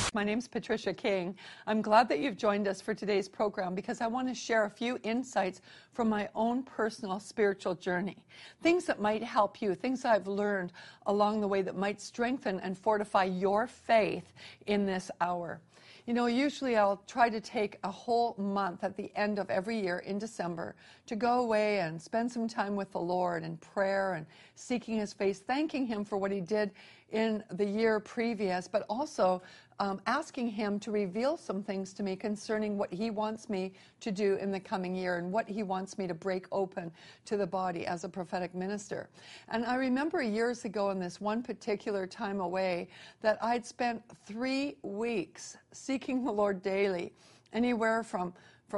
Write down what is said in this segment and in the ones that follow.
My name's Patricia King. I'm glad that you've joined us for today's program because I want to share a few insights from my own personal spiritual journey. Things that might help you, things I've learned along the way that might strengthen and fortify your faith in this hour. You know, usually I'll try to take a whole month at the end of every year in December to go away and spend some time with the Lord in prayer and seeking His face, thanking Him for what He did in the year previous, but also asking Him to reveal some things to me concerning what He wants me to do in the coming year and what He wants me to break open to the body as a prophetic minister. And I remember years ago in this one particular time away that I'd spent 3 weeks seeking the Lord daily, anywhere from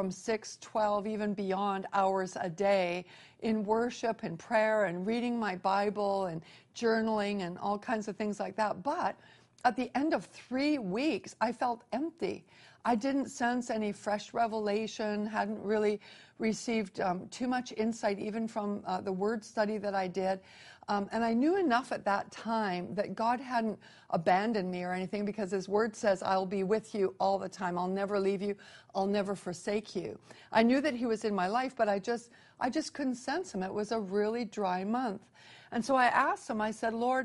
6, 12, even beyond hours a day in worship and prayer and reading my Bible and journaling and all kinds of things like that. But at the end of 3 weeks, I felt empty. I didn't sense any fresh revelation, hadn't really received too much insight even from the word study that I did. And I knew enough at that time that God hadn't abandoned me or anything, because His word says, I'll be with you all the time. I'll never leave you. I'll never forsake you. I knew that He was in my life, but I just couldn't sense Him. It was a really dry month. And so I asked Him, I said, Lord,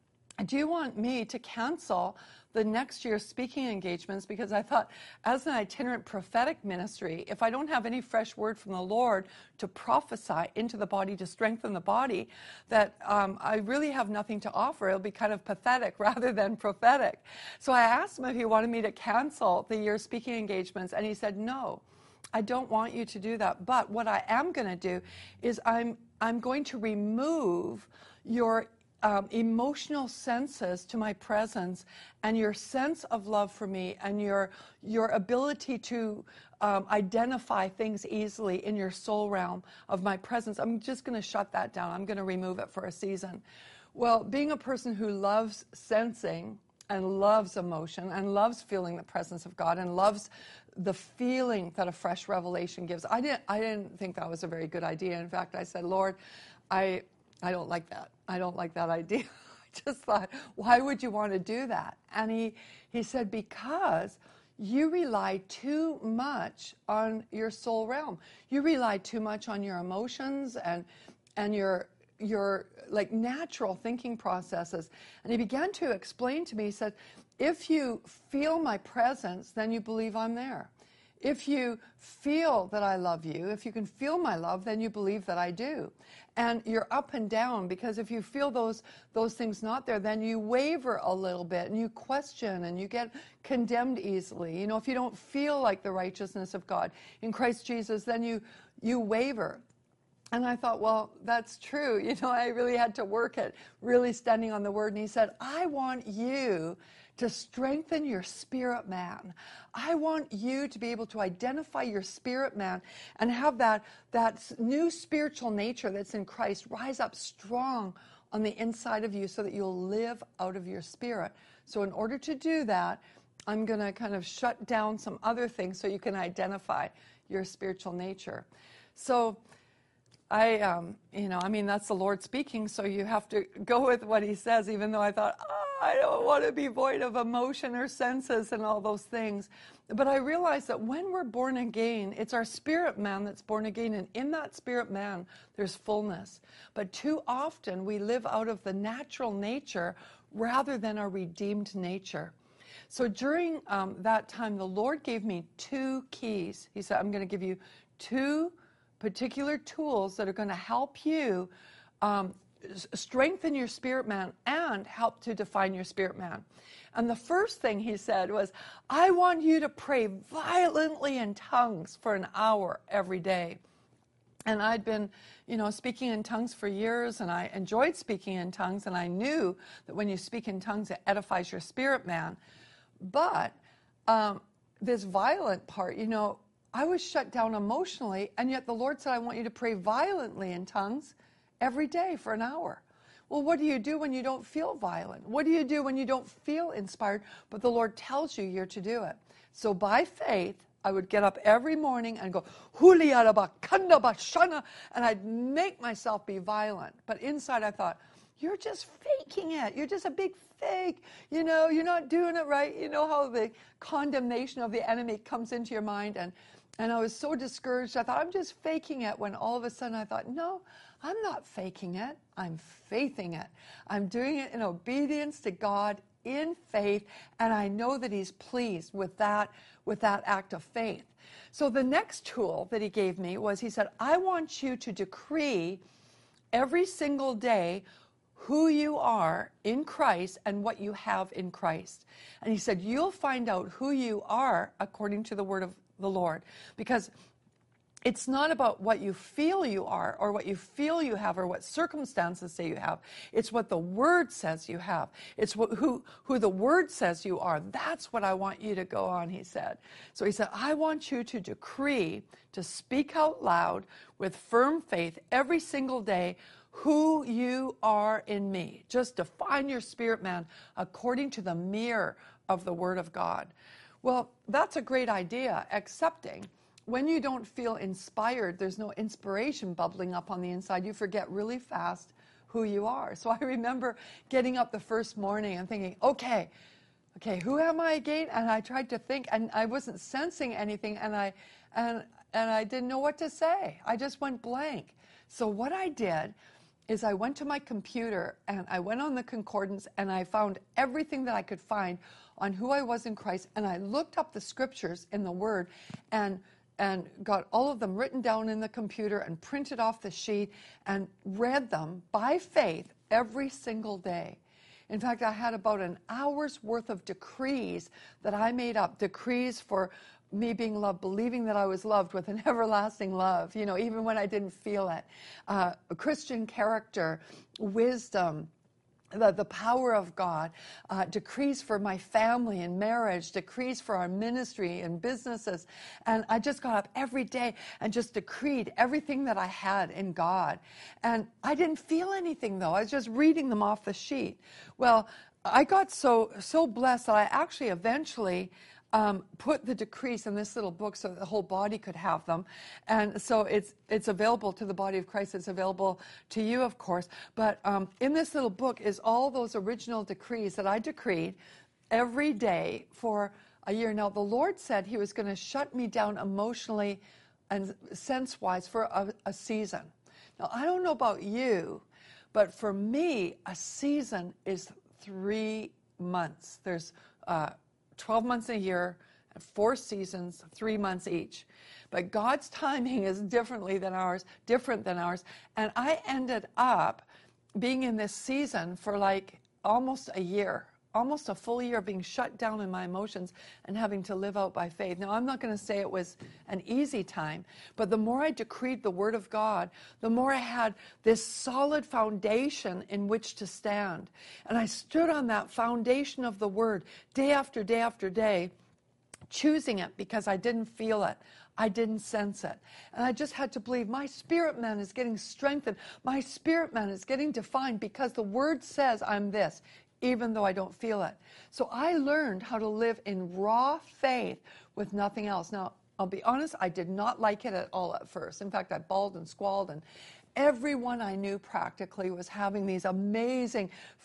do you want me to cancel the next year's speaking engagements? Because I thought, as an itinerant prophetic ministry, if I don't have any fresh word from the Lord to prophesy into the body, to strengthen the body, that I really have nothing to offer. It'll be kind of pathetic rather than prophetic. So I asked Him if He wanted me to cancel the year's speaking engagements, and He said, no, I don't want you to do that. But what I am going to do is I'm going to remove your emotional senses to my presence and your sense of love for me and your ability to identify things easily in your soul realm of my presence. I'm just going to shut that down. I'm going to remove it for a season. Well, being a person who loves sensing and loves emotion and loves feeling the presence of God and loves the feeling that a fresh revelation gives, I didn't think that was a very good idea. In fact, I said, Lord, I don't like that. I don't like that idea. I just thought, why would you want to do that? And he said, because you rely too much on your soul realm. You rely too much on your emotions and your like natural thinking processes. And he began to explain to me, he said, if you feel my presence, then you believe I'm there. If you feel that I love you, if you can feel my love, then you believe that I do. And you're up and down, because if you feel those things not there, then you waver a little bit and you question and you get condemned easily. You know, if you don't feel like the righteousness of God in Christ Jesus, then you waver. And I thought, well, that's true. You know, I really had to work at really standing on the word. And he said, I want you to strengthen your spirit man. I want you to be able to identify your spirit man and have that new spiritual nature that's in Christ rise up strong on the inside of you so that you'll live out of your spirit. So in order to do that, I'm going to kind of shut down some other things so you can identify your spiritual nature. So that's the Lord speaking, so you have to go with what He says, even though I thought, I don't want to be void of emotion or senses and all those things. But I realized that when we're born again, it's our spirit man that's born again, and in that spirit man, there's fullness. But too often, we live out of the natural nature rather than our redeemed nature. So during that time, the Lord gave me 2 keys. He said, I'm going to give you 2 particular tools that are going to help you strengthen your spirit man and help to define your spirit man. And the first thing he said was, I want you to pray violently in tongues for an hour every day. And I'd been, speaking in tongues for years, and I enjoyed speaking in tongues, and I knew that when you speak in tongues, it edifies your spirit man. But this violent part, I was shut down emotionally, and yet the Lord said, I want you to pray violently in tongues every day for an hour. Well, what do you do when you don't feel violent? What do you do when you don't feel inspired, but the Lord tells you you're to do it? So by faith, I would get up every morning and go, and I'd make myself be violent. But inside I thought, you're just faking it. You're just a big fake. You know, you're not doing it right. You know how the condemnation of the enemy comes into your mind. And I was so discouraged. I thought, I'm just faking it, when all of a sudden I thought, no, I'm not faking it. I'm faithing it. I'm doing it in obedience to God, in faith, and I know that he's pleased with that act of faith. So the next tool that he gave me was, he said, I want you to decree every single day who you are in Christ and what you have in Christ. And he said, you'll find out who you are according to the word of the Lord, because it's not about what you feel you are or what you feel you have or what circumstances say you have. It's what the Word says you have. It's who the Word says you are. That's what I want you to go on, he said. So he said, I want you to decree, to speak out loud with firm faith every single day who you are in me. Just define your spirit man according to the mirror of the Word of God. Well, that's a great idea, excepting when you don't feel inspired, there's no inspiration bubbling up on the inside. You forget really fast who you are. So I remember getting up the first morning and thinking, okay, who am I again? And I tried to think, and I wasn't sensing anything, and I didn't know what to say. I just went blank. So what I did is I went to my computer and I went on the concordance and I found everything that I could find on who I was in Christ, and I looked up the scriptures in the Word and got all of them written down in the computer and printed off the sheet and read them by faith every single day. In fact, I had about an hour's worth of decrees that I made up, decrees for me being loved, believing that I was loved with an everlasting love, you know, even when I didn't feel it. Christian character, wisdom, the power of God, decrees for my family and marriage, decrees for our ministry and businesses. And I just got up every day and just decreed everything that I had in God. And I didn't feel anything, though. I was just reading them off the sheet. Well, I got so blessed that I actually eventually put the decrees in this little book so the whole body could have them. And so it's available to the body of Christ. It's available to you, of course. But in this little book is all those original decrees that I decreed every day for a year. Now, the Lord said he was going to shut me down emotionally and sense-wise for a season. Now, I don't know about you, but for me, a season is 3 months. There's 12 months a year, 4 seasons, 3 months each. But God's timing is different than ours. And I ended up being in this season for like almost a year, almost a full year of being shut down in my emotions and having to live out by faith. Now, I'm not going to say it was an easy time, but the more I decreed the Word of God, the more I had this solid foundation in which to stand. And I stood on that foundation of the Word day after day after day, choosing it because I didn't feel it. I didn't sense it. And I just had to believe my spirit man is getting strengthened. My spirit man is getting defined because the Word says I'm this, even though I don't feel it. So I learned how to live in raw faith with nothing else. Now, I'll be honest, I did not like it at all at first. In fact, I bawled and squalled, and everyone I knew practically was having these amazing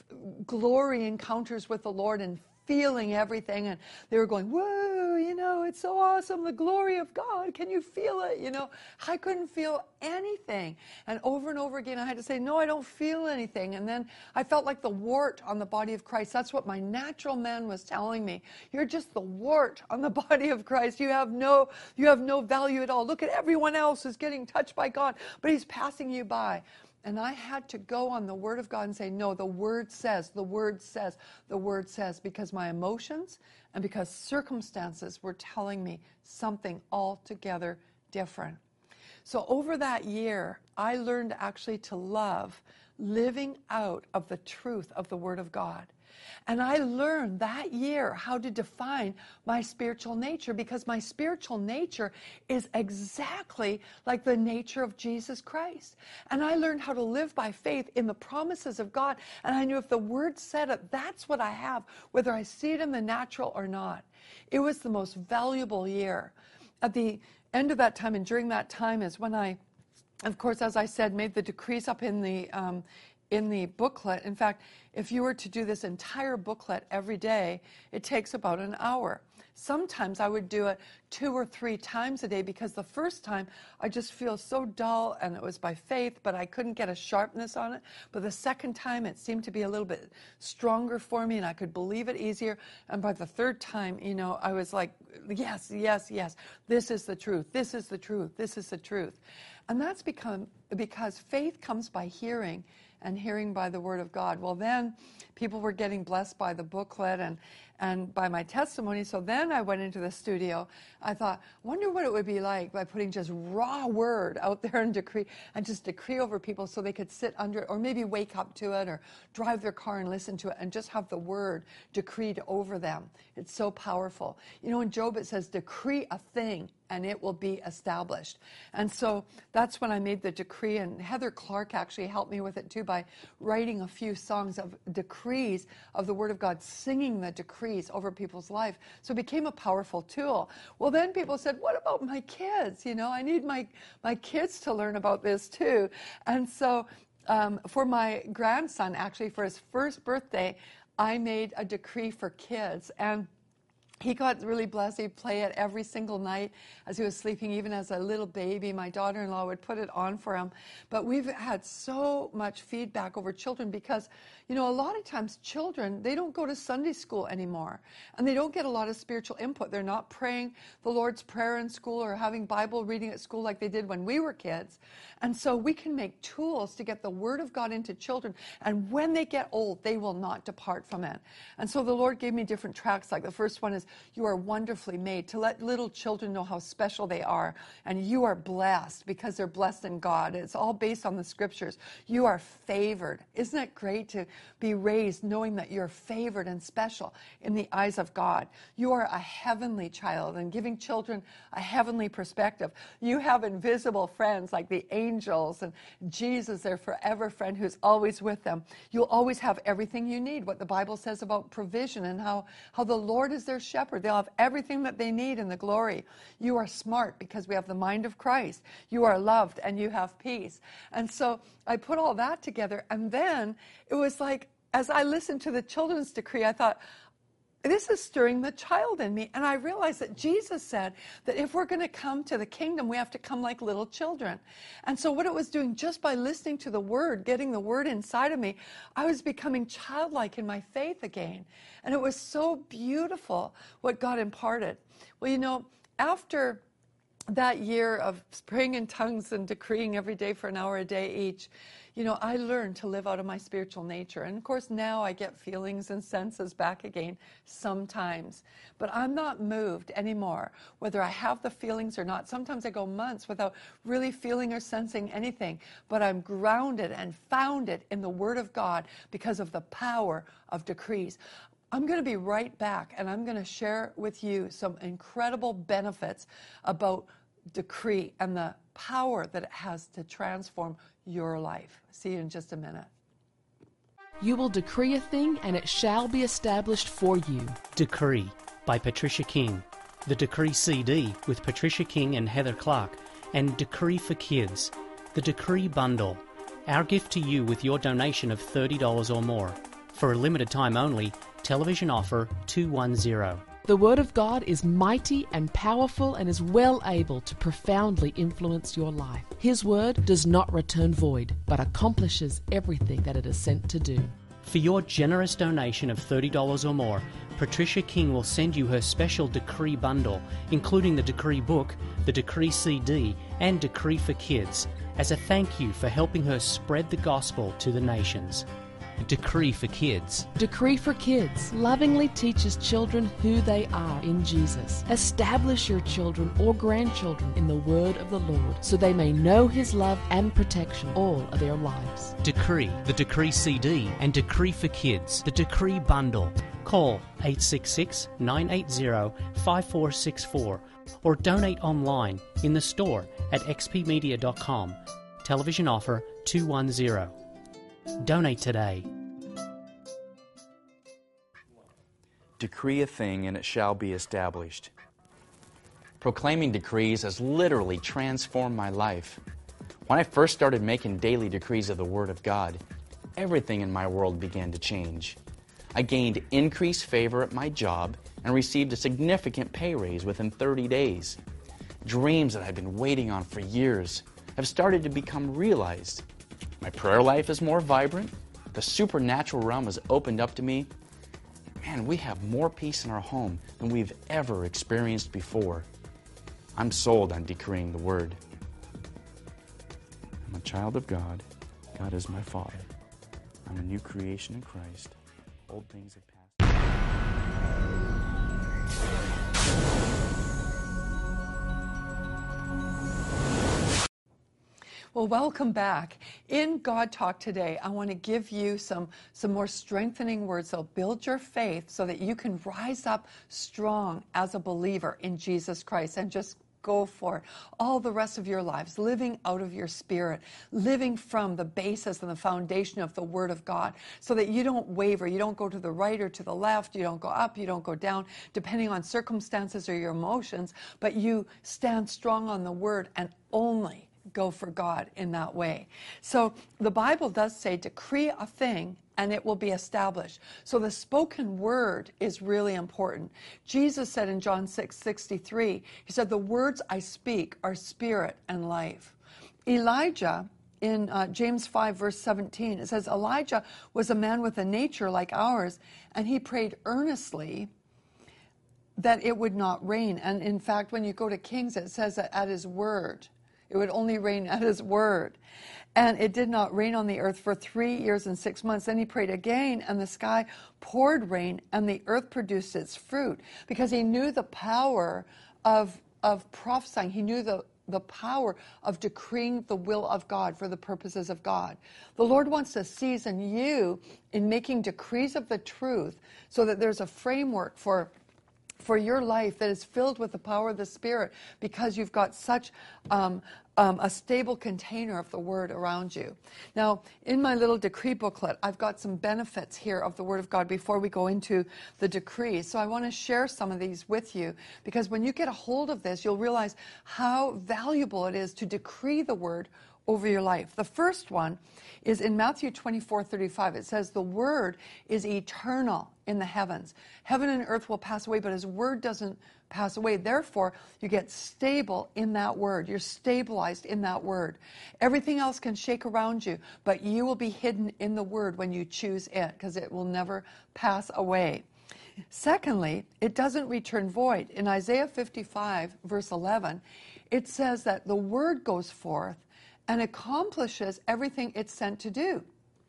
glory encounters with the Lord and feeling everything, and they were going, whoa, you know, it's so awesome, the glory of God, can you feel it? You know, I couldn't feel anything. And over again, I had to say, no, I don't feel anything. And then I felt like the wart on the body of Christ. That's what my natural man was telling me. You're just the wart on the body of Christ. You have no value at all. Look at everyone else who's getting touched by God, but he's passing you by. And I had to go on the Word of God and say, no, the Word says, the Word says, the Word says, because my emotions and because circumstances were telling me something altogether different. So over that year, I learned actually to love living out of the truth of the Word of God. And I learned that year how to define my spiritual nature, because my spiritual nature is exactly like the nature of Jesus Christ. And I learned how to live by faith in the promises of God. And I knew if the Word said it, that's what I have, whether I see it in the natural or not. It was the most valuable year. At the end of that time and during that time is when I, of course, as I said, made the decrees up in the in the booklet. In fact, if you were to do this entire booklet every day, it takes about an hour. Sometimes I would do it 2 or 3 times a day because the first time I just feel so dull, and it was by faith, but I couldn't get a sharpness on it. But the second time it seemed to be a little bit stronger for me and I could believe it easier. And by the third time, you know, I was like, yes, yes, yes, this is the truth, this is the truth, this is the truth. And that's because faith comes by hearing, and hearing by the Word of God. Well, then people were getting blessed by the booklet and by my testimony. So then I went into the studio. I thought, wonder what it would be like by putting just raw word out there and just decree over people so they could sit under it, or maybe wake up to it, or drive their car and listen to it, and just have the word decreed over them. It's so powerful. You know, in Job it says, decree a thing and it will be established. And so that's when I made the decree, and Heather Clark actually helped me with it too by writing a few songs of decrees of the Word of God, singing the decrees over people's life. So it became a powerful tool. Well, then people said, what about my kids? You know, I need my kids to learn about this too. And so for my grandson, actually, for his first birthday, I made a decree for kids. And he got really blessed. He'd play it every single night as he was sleeping, even as a little baby. My daughter-in-law would put it on for him. But we've had so much feedback over children because, you know, a lot of times children, they don't go to Sunday school anymore. And they don't get a lot of spiritual input. They're not praying the Lord's Prayer in school or having Bible reading at school like they did when we were kids. And so we can make tools to get the Word of God into children. And when they get old, they will not depart from it. And so the Lord gave me different tracks. Like the first one is, you are wonderfully made, to let little children know how special they are. And you are blessed because they're blessed in God. It's all based on the scriptures. You are favored. Isn't it great to be raised knowing that you're favored and special in the eyes of God? You are a heavenly child, and giving children a heavenly perspective. You have invisible friends like the angels, and Jesus, their forever friend who's always with them. You'll always have everything you need, what the Bible says about provision and how the Lord is their shepherd. They'll have everything that they need in the glory. You are smart because we have the mind of Christ. You are loved and you have peace. And so I put all that together, and then it was like, as I listened to the children's decree, I thought, this is stirring the child in me. And I realized that Jesus said that if we're going to come to the kingdom, we have to come like little children. And so what it was doing, just by listening to the Word, getting the Word inside of me, I was becoming childlike in my faith again. And it was so beautiful what God imparted. Well, you know, after that year of praying in tongues and decreeing every day for an hour a day each, you know, I learned to live out of my spiritual nature. And of course, now I get feelings and senses back again sometimes. But I'm not moved anymore, whether I have the feelings or not. Sometimes I go months without really feeling or sensing anything. But I'm grounded and founded in the Word of God because of the power of decrees. I'm going to be right back, and I'm going to share with you some incredible benefits about decree and the power that it has to transform your life. See you in just a minute. You will decree a thing, and it shall be established for you. Decree by Patricia King, the Decree CD with Patricia King and Heather Clark, and Decree for Kids, the Decree Bundle, our gift to you with your donation of $30 or more. For a limited time only, television offer 210. The Word of God is mighty and powerful and is well able to profoundly influence your life. His Word does not return void, but accomplishes everything that it is sent to do. For your generous donation of $30 or more, Patricia King will send you her special Decree Bundle, including the Decree Book, the Decree CD, and Decree for Kids, as a thank you for helping her spread the gospel to the nations. Decree for Kids. Decree for Kids lovingly teaches children who they are in Jesus. Establish your children or grandchildren in the Word of the Lord so they may know His love and protection all of their lives. Decree, the Decree CD, and Decree for Kids, the Decree Bundle. Call 866-980-5464 or donate online in the store at xpmedia.com. Television offer 210. Donate today. Decree a thing and it shall be established. Proclaiming decrees has literally transformed my life. When I first started making daily decrees of the Word of God, everything in my world began to change. I gained increased favor at my job and received a significant pay raise within 30 days. Dreams that I've been waiting on for years have started to become realized. My prayer life is more vibrant. The supernatural realm has opened up to me. Man, we have more peace in our home than we've ever experienced before. I'm sold on decreeing the word. I'm a child of God. God is my Father. I'm a new creation in Christ. Old things have passed. Well, welcome back. In God Talk today, I want to give you some more strengthening words that'll build your faith so that you can rise up strong as a believer in Jesus Christ and just go for it all the rest of your lives, living out of your spirit, living from the basis and the foundation of the Word of God, so that you don't waver, you don't go to the right or to the left, you don't go up, you don't go down, depending on circumstances or your emotions, but you stand strong on the Word and only go for God in that way. So the Bible does say, decree a thing and it will be established. So the spoken word is really important. Jesus said in John 6:63, he said, the words I speak are spirit and life. Elijah, in James 5 verse 17, it says, Elijah was a man with a nature like ours, and he prayed earnestly that it would not rain. And in fact, when you go to Kings, it says that at his word, it would only rain at his word. And it did not rain on the earth for 3 years and 6 months. Then he prayed again, and the sky poured rain, and the earth produced its fruit. Because he knew the power of prophesying. He knew the power of decreeing the will of God for the purposes of God. The Lord wants to season you in making decrees of the truth so that there's a framework for your life that is filled with the power of the Spirit, because you've got such a stable container of the Word around you. Now, in my little decree booklet, I've got some benefits here of the Word of God before we go into the decree. So I want to share some of these with you, because when you get a hold of this, you'll realize how valuable it is to decree the Word over your life. The first one is in Matthew 24:35. It says, the Word is eternal in the heavens. Heaven and earth will pass away, but His Word doesn't pass away. Therefore, you get stable in that Word. You're stabilized in that Word. Everything else can shake around you, but you will be hidden in the Word when you choose it, because it will never pass away. Secondly, it doesn't return void. In Isaiah 55, verse 11, it says that the Word goes forth and accomplishes everything it's sent to do.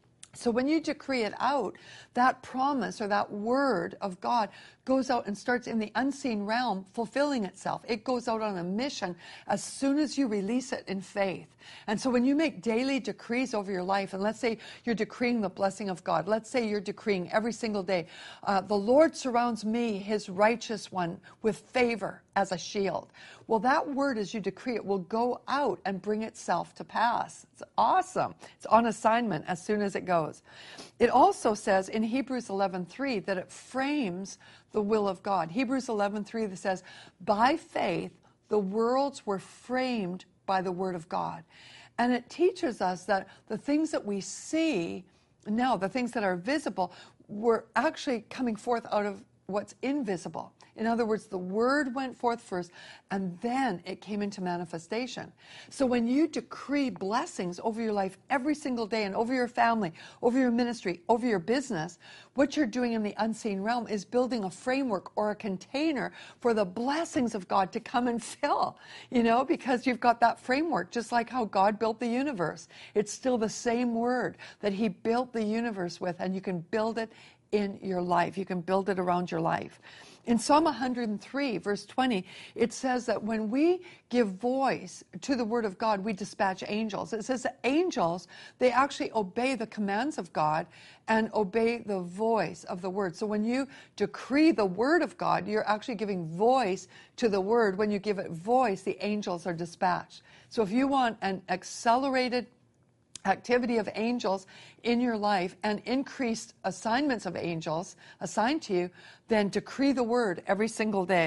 So when you decree it out, that promise or that word of God goes out and starts in the unseen realm fulfilling itself. It goes out on a mission as soon as you release it in faith. And so when you make daily decrees over your life, and let's say you're decreeing the blessing of God, let's say you're decreeing every single day, the Lord surrounds me, His righteous one, with favor as a shield. Well, that word, as you decree it, will go out and bring itself to pass. It's awesome. It's on assignment as soon as it goes. It also says in Hebrews 11:3 that it frames the will of God. Hebrews 11:3 that says, by faith, the worlds were framed by the word of God. And it teaches us that the things that we see now, the things that are visible, were actually coming forth out of what's invisible. In other words, the word went forth first, and then it came into manifestation. So when you decree blessings over your life every single day, and over your family, over your ministry, over your business, what you're doing in the unseen realm is building a framework or a container for the blessings of God to come and fill, because you've got that framework, just like how God built the universe. It's still the same word that He built the universe with, and you can build it in your life. You can build it around your life. In Psalm 103, verse 20, it says that when we give voice to the word of God, we dispatch angels. It says that angels, they actually obey the commands of God and obey the voice of the word. So when you decree the word of God, you're actually giving voice to the word. When you give it voice, the angels are dispatched. So if you want an accelerated activity of angels in your life and increased assignments of angels assigned to you, then decree the word every single day.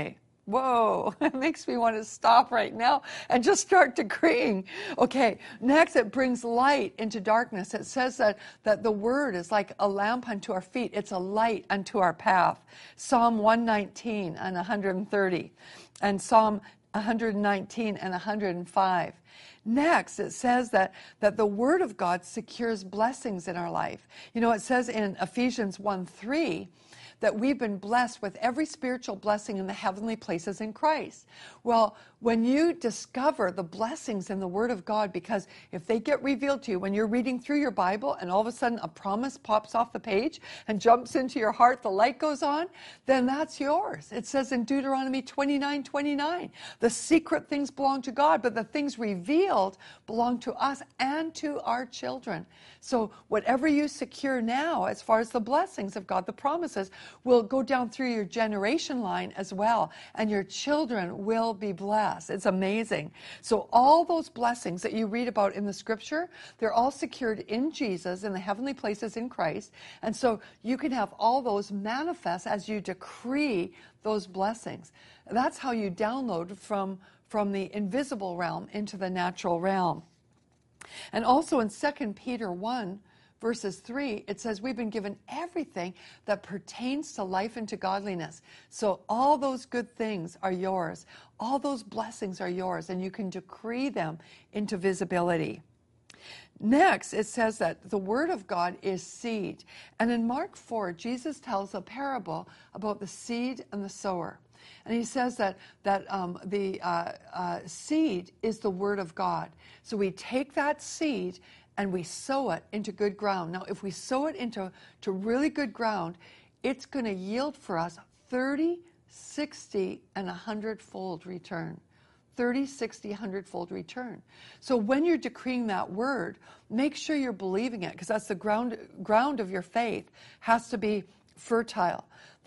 Whoa, it makes me want to stop right now and just start decreeing. Okay, next it brings light into darkness. It says that the word is like a lamp unto our feet. It's a light unto our path. Psalm 119 and 130 and Psalm 119 and 105. Next, it says that the Word of God secures blessings in our life. You know, it says in Ephesians 1:3 that we've been blessed with every spiritual blessing in the heavenly places in Christ. Well, when you discover the blessings in the Word of God, because if they get revealed to you when you're reading through your Bible and all of a sudden a promise pops off the page and jumps into your heart, the light goes on, then that's yours. It says in Deuteronomy 29:29, the secret things belong to God, but the things revealed belong to us and to our children. So whatever you secure now, as far as the blessings of God, the promises, will go down through your generation line as well, and your children will be blessed. It's amazing. So all those blessings that you read about in the scripture, they're all secured in Jesus, in the heavenly places in Christ, and so you can have all those manifest as you decree those blessings. That's how you download from the invisible realm into the natural realm. And also in 2 Peter 1, verses 3, it says we've been given everything that pertains to life and to godliness. So all those good things are yours. All those blessings are yours, and you can decree them into visibility. Next, it says that the Word of God is seed. And in Mark 4, Jesus tells a parable about the seed and the sower. And he says that the seed is the Word of God. So we take that seed and we sow it into good ground. Now, if we sow it into really good ground, it's going to yield for us 30, 60, and 100-fold return. 30, 60, 100-fold return. So when you're decreeing that word, make sure you're believing it, because that's the ground of your faith has to be fertile.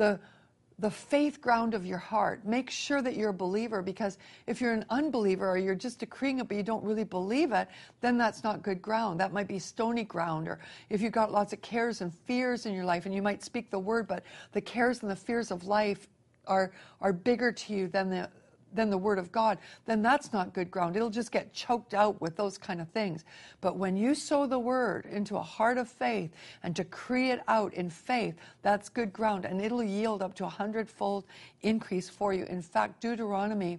The faith ground of your heart. Make sure that you're a believer, because if you're an unbeliever or you're just decreeing it but you don't really believe it, then that's not good ground. That might be stony ground. Or if you've got lots of cares and fears in your life, and you might speak the word, but the cares and the fears of life are bigger to you than the Word of God, then that's not good ground. It'll just get choked out with those kind of things. But when you sow the Word into a heart of faith and decree it out in faith, that's good ground, and it'll yield up to 100-fold increase for you. In fact, Deuteronomy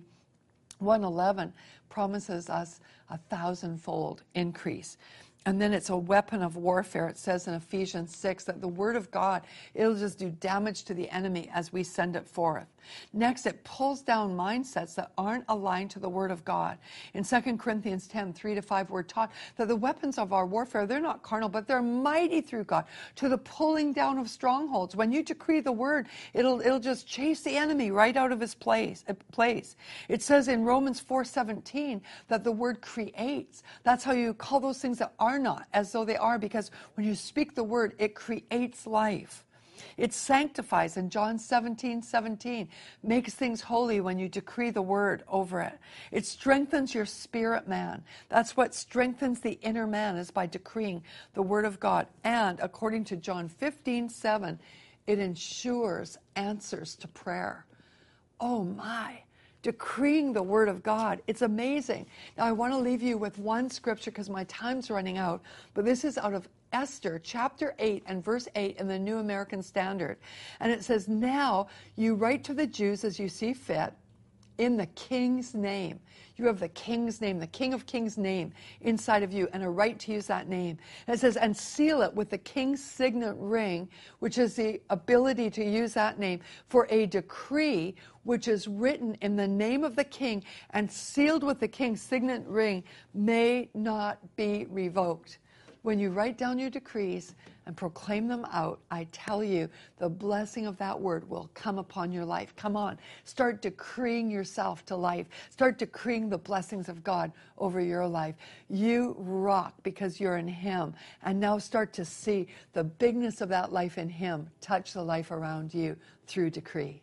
1:11 promises us 1,000-fold increase. And then it's a weapon of warfare. It says in Ephesians 6 that the Word of God, it'll just do damage to the enemy as we send it forth. Next, it pulls down mindsets that aren't aligned to the Word of God. In 2 Corinthians 10, 3-5, we're taught that the weapons of our warfare, they're not carnal, but they're mighty through God to the pulling down of strongholds. When you decree the Word, it'll just chase the enemy right out of his place. It says in Romans 4:17 that the Word creates. That's how you call those things that are not as though they are, because when you speak the Word, it creates life. It sanctifies in John 17:17, makes things holy when you decree the word over it. It strengthens your spirit man. That's what strengthens the inner man, is by decreeing the word of God. And according to John 15:7, it ensures answers to prayer. Oh my. Decreeing the word of God. It's amazing. Now I want to leave you with one scripture because my time's running out, but this is out of Esther chapter 8 and verse 8 in the New American Standard. And it says, "Now you write to the Jews as you see fit in the king's name." You have the king's name, the King of Kings' name inside of you, and a right to use that name. And it says, "And seal it with the king's signet ring," which is the ability to use that name, "for a decree which is written in the name of the king and sealed with the king's signet ring may not be revoked." When you write down your decrees and proclaim them out, I tell you, the blessing of that word will come upon your life. Come on, start decreeing yourself to life. Start decreeing the blessings of God over your life. You rock because you're in Him. And now start to see the bigness of that life in Him touch the life around you through decree.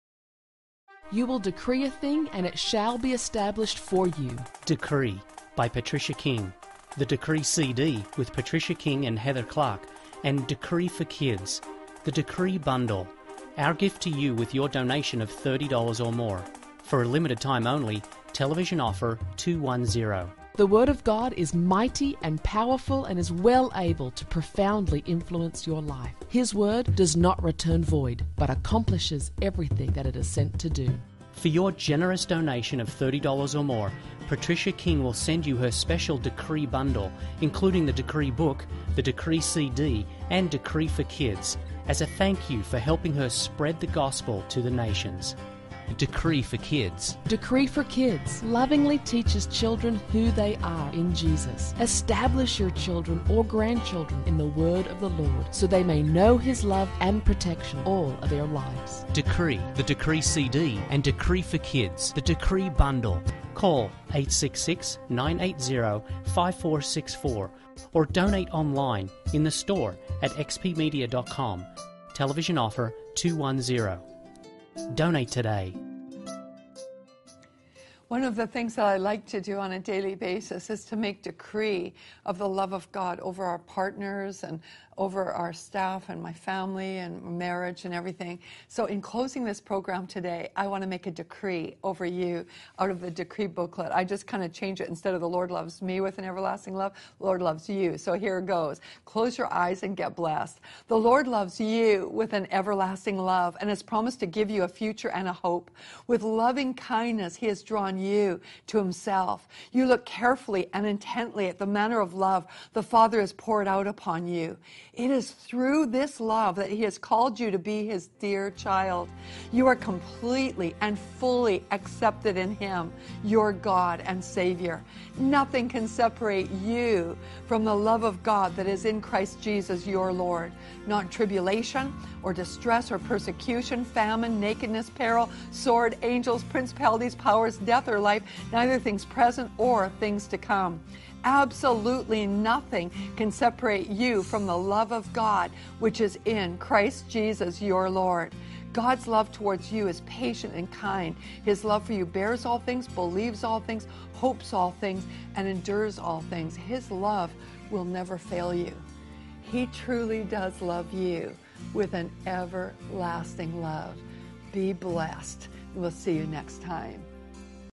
You will decree a thing, and it shall be established for you. Decree by Patricia King. The Decree CD with Patricia King and Heather Clark, and Decree for Kids, the Decree Bundle, our gift to you with your donation of $30 or more. For a limited time only, television offer 210. The Word of God is mighty and powerful and is well able to profoundly influence your life. His Word does not return void, but accomplishes everything that it is sent to do. For your generous donation of $30 or more, Patricia King will send you her special Decree bundle, including the Decree book, the Decree CD, and Decree for Kids, as a thank you for helping her spread the gospel to the nations. Decree for Kids. Decree for Kids lovingly teaches children who they are in Jesus. Establish your children or grandchildren in the word of the Lord, so they may know His love and protection all of their lives. Decree, the Decree CD, and Decree for Kids, the Decree bundle. Call 866-980-5464 or donate online in the store at xpmedia.com. Television offer 210. Donate today. One of the things that I like to do on a daily basis is to make decree of the love of God over our partners and over our staff and my family and marriage and everything. So in closing this program today, I want to make a decree over you out of the decree booklet. I just kind of change it. Instead of the Lord loves me with an everlasting love, the Lord loves you. So here it goes. Close your eyes and get blessed. The Lord loves you with an everlasting love and has promised to give you a future and a hope. With loving kindness, He has drawn you to Himself. You look carefully and intently at the manner of love the Father has poured out upon you. It is through this love that He has called you to be His dear child. You are completely and fully accepted in Him, your God and Savior. Nothing can separate you from the love of God that is in Christ Jesus, your Lord. Not tribulation or distress or persecution, famine, nakedness, peril, sword, angels, principalities, powers, death or life, neither things present or things to come. Absolutely nothing can separate you from the love of God, which is in Christ Jesus, your Lord. God's love towards you is patient and kind. His love for you bears all things, believes all things, hopes all things, and endures all things. His love will never fail you. He truly does love you with an everlasting love. Be blessed. We'll see you next time.